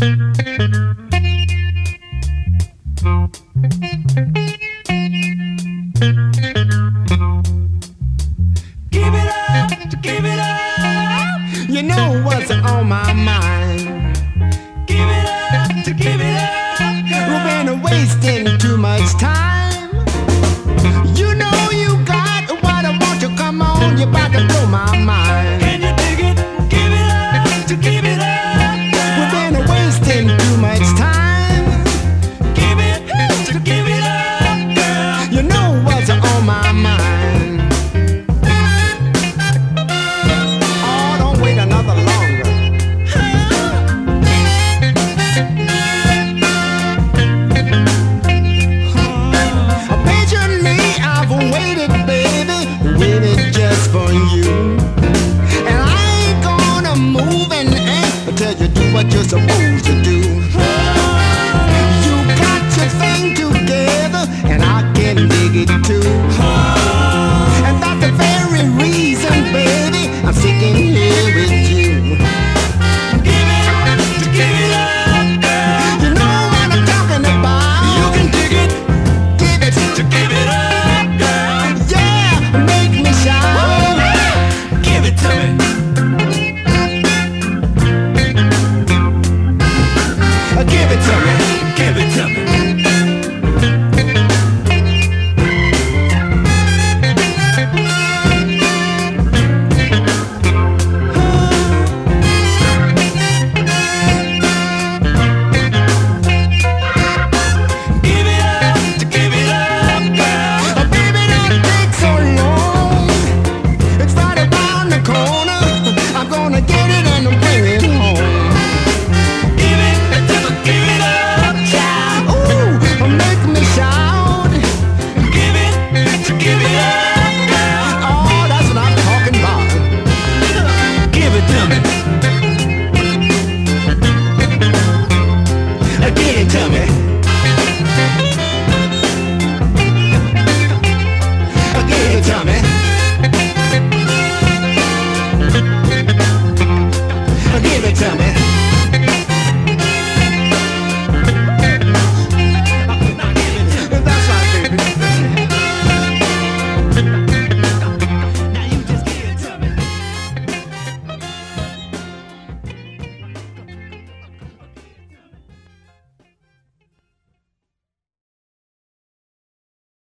Give it up. You know what's on my mind. Give it up, to give it up. We've been wasting too much time. You know you got what I want you. Come on, you're about to blow my mind. Can you dig it? Give it up, to give it up. We've been wasting too much time. Give it up, to give it up, girl. You know what's on my mind. Wait another longer. Patiently I've waited, baby, waited just for you. And I ain't gonna move an inch until you do what you're supposed to do. You got your thing together, and I can dig it too. And that's the very reason, baby, I'm seeking